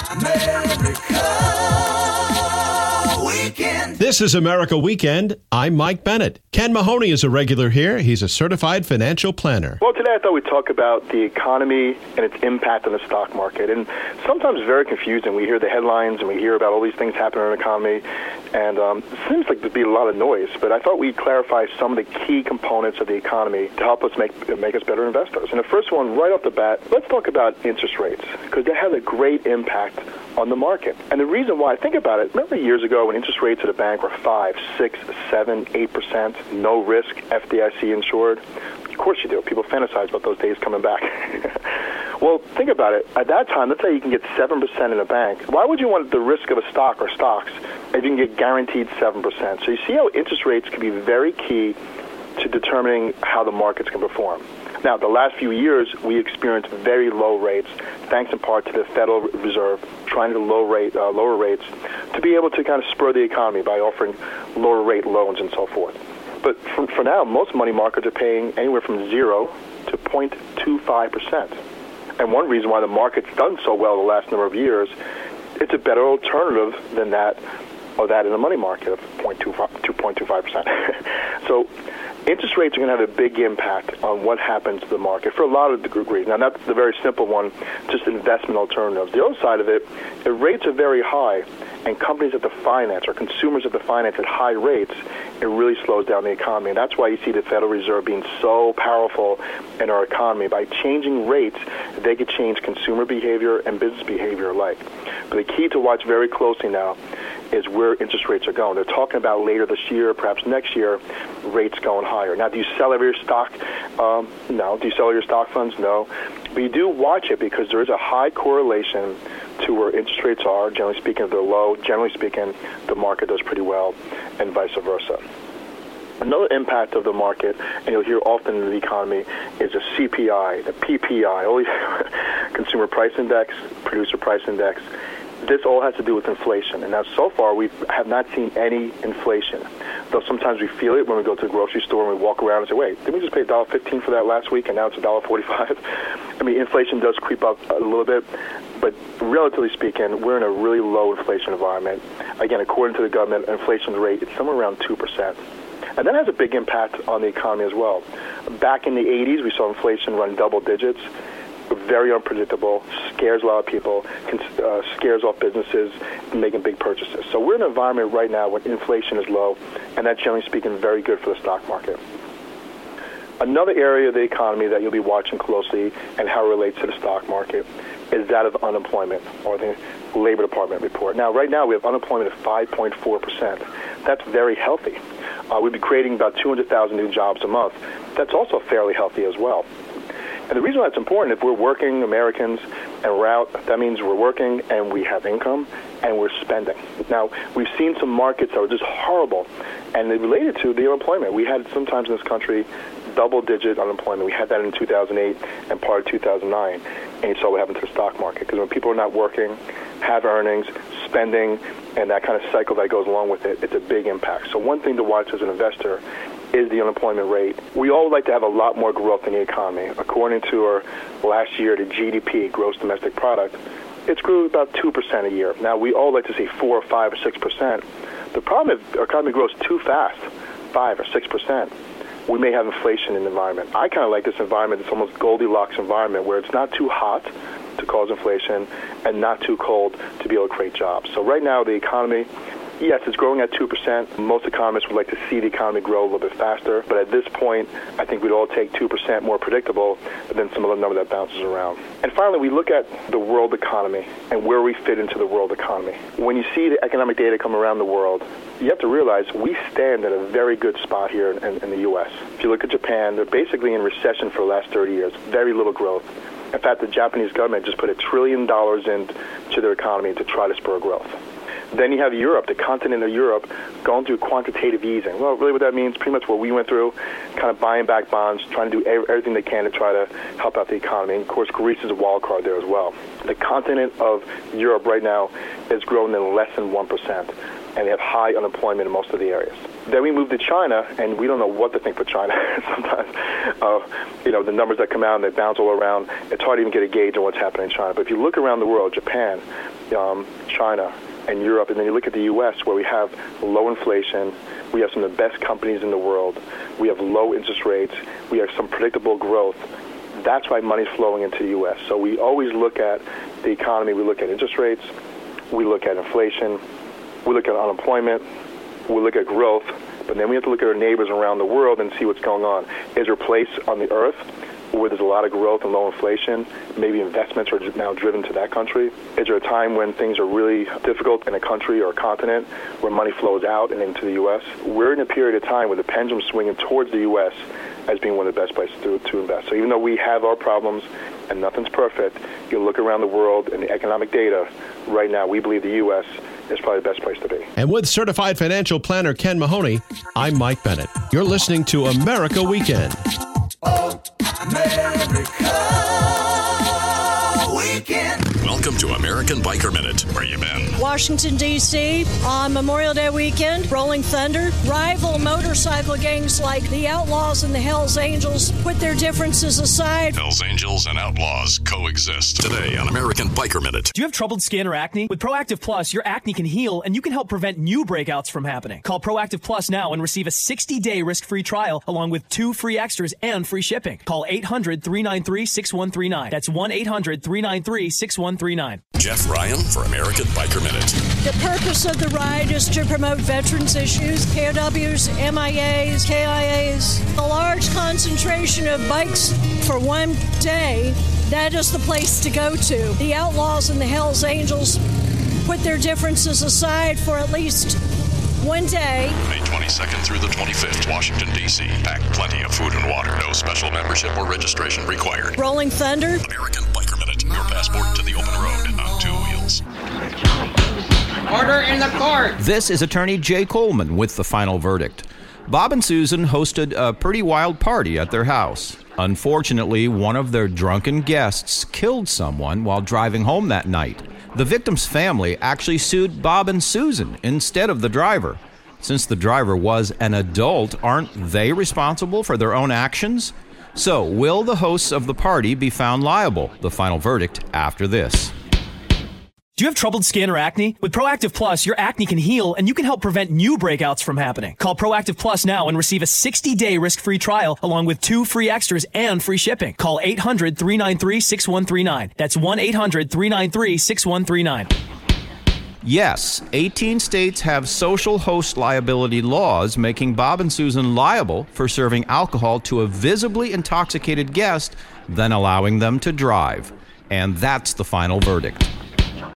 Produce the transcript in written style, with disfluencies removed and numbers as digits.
This is America Weekend. I'm Mike Bennett. Ken Mahoney is a regular here. He's a certified financial planner. Well, today I thought we'd talk about the economy and its impact on the stock market. And sometimes it's very confusing. We hear the headlines and we hear about all these things happening in the economy. And it seems like there'd be a lot of noise. But I thought we'd clarify some of the key components of the economy to help us make us better investors. And the first one, right off the bat, let's talk about interest rates, because that has a great impact on the market. And the reason why, think about it, remember years ago when interest rates at a bank were 5, 6, 7, 8%, no risk, FDIC insured? Of course you do. People fantasize about those days coming back. Well, think about it. At that time, let's say you can get 7% in a bank. Why would you want the risk of a stock or stocks if you can get guaranteed 7%? So you see how interest rates can be very key to determining how the markets can perform. Now, the last few years, we experienced very low rates, thanks in part to the Federal Reserve trying to lower rates to be able to kind of spur the economy by offering lower rate loans and so forth. But for now, most money markets are paying anywhere from 0 to 0.25%. And one reason why the market's done so well the last number of years, it's a better alternative than that in the money market of 2.25%. So interest rates are going to have a big impact on what happens to the market for a lot of degrees. Now, that's the very simple one, just investment alternatives. The other side of it, if rates are very high and companies have to finance or consumers have to finance at high rates, it really slows down the economy. And that's why you see the Federal Reserve being so powerful in our economy. By changing rates, they could change consumer behavior and business behavior alike. But the key to watch very closely now is where interest rates are going. They're talking about later this year, perhaps next year, rates going higher. Now, do you sell every stock? No. Do you sell your stock funds? No. But you do watch it because there is a high correlation to where interest rates are. Generally speaking, if they're low, generally speaking, the market does pretty well, and vice versa. Another impact of the market, and you'll hear often in the economy, is the CPI, the PPI, all these Consumer Price Index, Producer Price Index. This all has to do with inflation. And now, so far, we have not seen any inflation. Though sometimes we feel it when we go to the grocery store and we walk around and say, wait, didn't we just pay $1.15 for that last week, and now it's $1.45? I mean, inflation does creep up a little bit, but relatively speaking, we're in a really low inflation environment. Again, according to the government, inflation rate is somewhere around 2%. And that has a big impact on the economy as well. Back in the 80s, we saw inflation run double digits. Very unpredictable, scares a lot of people, scares off businesses making big purchases. So we're in an environment right now when inflation is low, and that's generally speaking very good for the stock market. Another area of the economy that you'll be watching closely and how it relates to the stock market is that of unemployment, or the Labor Department report. Now, right now we have unemployment of 5.4%. That's very healthy. We'd be creating about 200,000 new jobs a month. That's also fairly healthy as well. And the reason why it's important, if we're working Americans and we're out, that means we're working and we have income and we're spending. Now, we've seen some markets that were just horrible, and they related to the unemployment. We had sometimes in this country double-digit unemployment. We had that in 2008 and part of 2009, and you saw what happened to the stock market. Because when people are not working, have earnings, spending, and that kind of cycle that goes along with it, it's a big impact. So one thing to watch as an investor is the unemployment rate. We all like to have a lot more growth in the economy. According to our last year, the GDP, gross domestic product, it's grew about 2% a year. Now, we all like to see 4 or 5 or 6%. The problem is our economy grows too fast, 5 or 6%. We may have inflation in the environment. I kind of like this environment. It's almost Goldilocks environment where it's not too hot to cause inflation and not too cold to be able to create jobs. So right now, the economy, yes, it's growing at 2%. Most economists would like to see the economy grow a little bit faster. But at this point, I think we'd all take 2% more predictable than some other number that bounces around. And finally, we look at the world economy and where we fit into the world economy. When you see the economic data come around the world, you have to realize we stand at a very good spot here in the U.S. If you look at Japan, they're basically in recession for the last 30 years, very little growth. In fact, the Japanese government just put $1 trillion into their economy to try to spur growth. Then you have Europe, the continent of Europe, going through quantitative easing. Well, really what that means, pretty much what we went through, kind of buying back bonds, trying to do everything they can to try to help out the economy. And, of course, Greece is a wild card there as well. The continent of Europe right now is growing in less than 1%, and they have high unemployment in most of the areas. Then we move to China, and we don't know what to think for China sometimes. The numbers that come out and they bounce all around, it's hard to even get a gauge on what's happening in China. But if you look around the world, Japan, China, and Europe, and then you look at the U.S., where we have low inflation, we have some of the best companies in the world, we have low interest rates, we have some predictable growth. That's why money's flowing into the U.S. So we always look at the economy, we look at interest rates, we look at inflation, we look at unemployment, we look at growth, but then we have to look at our neighbors around the world and see what's going on. Is there a place on the earth where there's a lot of growth and low inflation? Maybe investments are now driven to that country. Is there a time when things are really difficult in a country or a continent where money flows out and into the U.S.? We're in a period of time where the pendulum's swinging towards the U.S. as being one of the best places to invest. So even though we have our problems and nothing's perfect, you look around the world and the economic data, right now we believe the U.S. is probably the best place to be. And with certified financial planner Ken Mahoney, I'm Mike Bennett. You're listening to America Weekend. America Weekend. Welcome to American Biker Minute. Where you been? Washington, D.C. on Memorial Day weekend. Rolling Thunder. Rival motorcycle gangs like the Outlaws and the Hells Angels put their differences aside. Hells Angels and Outlaws coexist. Today on American Biker Minute. Do you have troubled skin or acne? With Proactive Plus, your acne can heal and you can help prevent new breakouts from happening. Call Proactive Plus now and receive a 60-day risk-free trial along with 2 free extras and free shipping. Call 800-393-6139. That's 1-800-393-6139. Jeff Ryan for American Biker Minute. The purpose of the ride is to promote veterans issues, POWs, MIAs, KIAs, a large concentration of bikes for one day. That is the place to go to. The Outlaws and the Hells Angels put their differences aside for at least one day. May 22nd through the 25th, Washington, D.C. Pack plenty of food and water. No special membership or registration required. Rolling Thunder. American Biker Minute. Your passport to the open road on 2 wheels. Order in the court. This is attorney Jay Coleman with the final verdict. Bob and Susan hosted a pretty wild party at their house. Unfortunately, one of their drunken guests killed someone while driving home that night. The victim's family actually sued Bob and Susan instead of the driver. Since the driver was an adult, aren't they responsible for their own actions? So, will the hosts of the party be found liable? The final verdict after this. Do you have troubled skin or acne? With Proactive Plus, your acne can heal and you can help prevent new breakouts from happening. Call Proactive Plus now and receive a 60-day risk-free trial along with 2 free extras and free shipping. Call 800-393-6139. That's 1-800-393-6139. Yes, 18 states have social host liability laws making Bob and Susan liable for serving alcohol to a visibly intoxicated guest, then allowing them to drive. And that's the final verdict.